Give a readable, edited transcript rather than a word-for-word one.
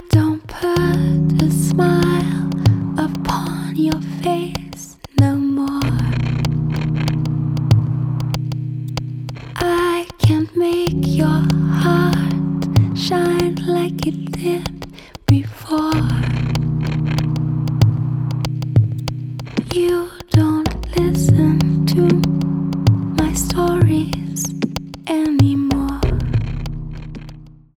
don't put a smile upon your face no more. I can't make your heart shine like it did before. You don't listen.